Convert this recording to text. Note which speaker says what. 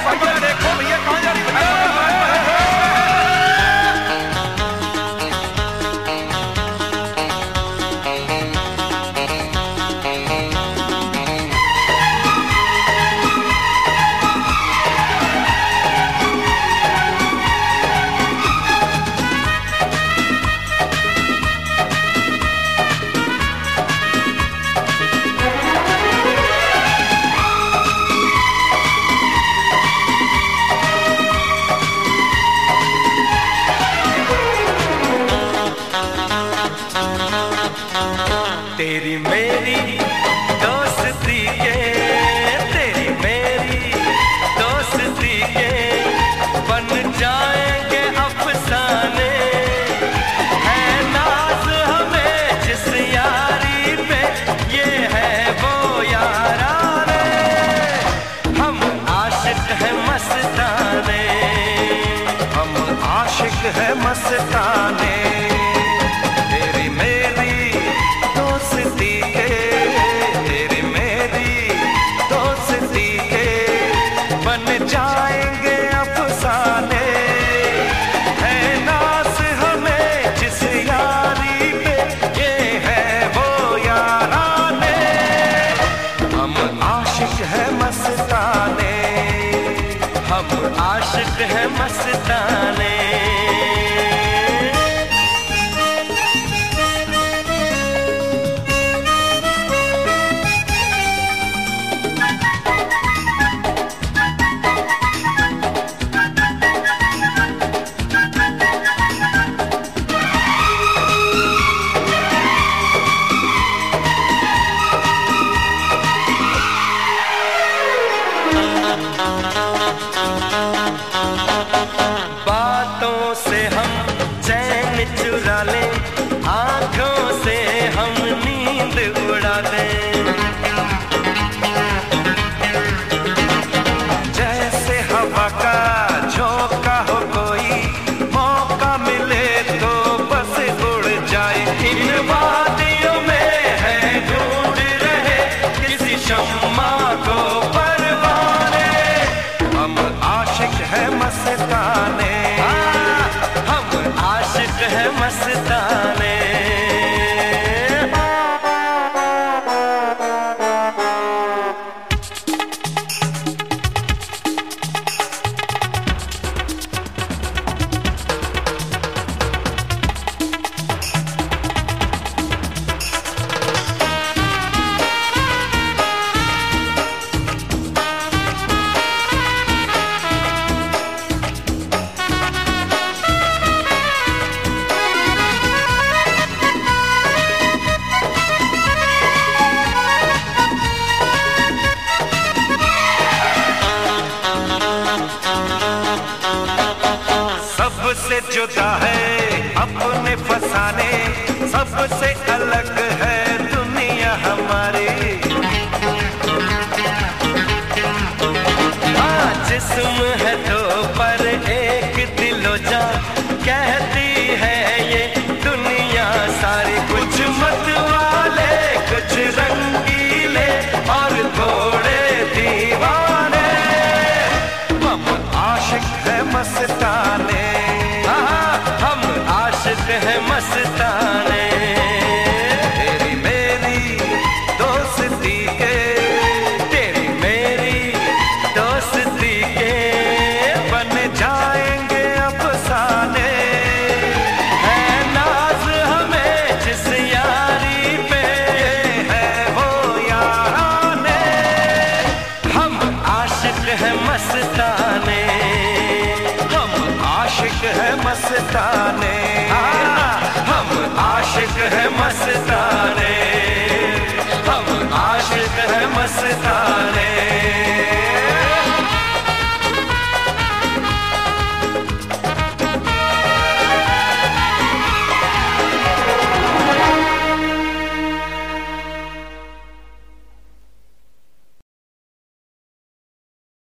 Speaker 1: भैया देखो भैया कहाँ जा रही भैया। तेरी मेरी दोस्ती के, तेरी मेरी दोस्ती के बन जाएंगे अफसाने। है नाज हमें जिस यारी पे, ये है वो याराने। हम आशिक है मस्ताने, हम आशिक है मस्ताने। हम आशिक है मस्ताने। बातों से हम चैन चुरा लें, आँखों से हम नींद उड़ा दें। जैसे हवा का झोंका हो कोई, मौका मिले तो बस उड़ जाए। इन वादियों में है ढूंढ रहे किसी शम्मा को परवाने। हम आशिक है मस्ताने, आशिक है मस्ताने। सबसे जुदा है अपने फसाने, सबसे अलग है दुनिया हमारी। हाँ जिस्म है दो पर एक दिलो जान, कहती है ये दुनिया सारी। कुछ मत वाले कुछ रंगीले और थोड़े दीवाने। हम आशिक है मस्ताने, है मस्ताने। तेरी मेरी दोस्ती के, तेरी मेरी दोस्ती के बन जाएंगे अफसाने। है नाज हमें जिस यारी पे, है वो याराने। हम आशिक है मस्ताने, हम आशिक है मस्ताने।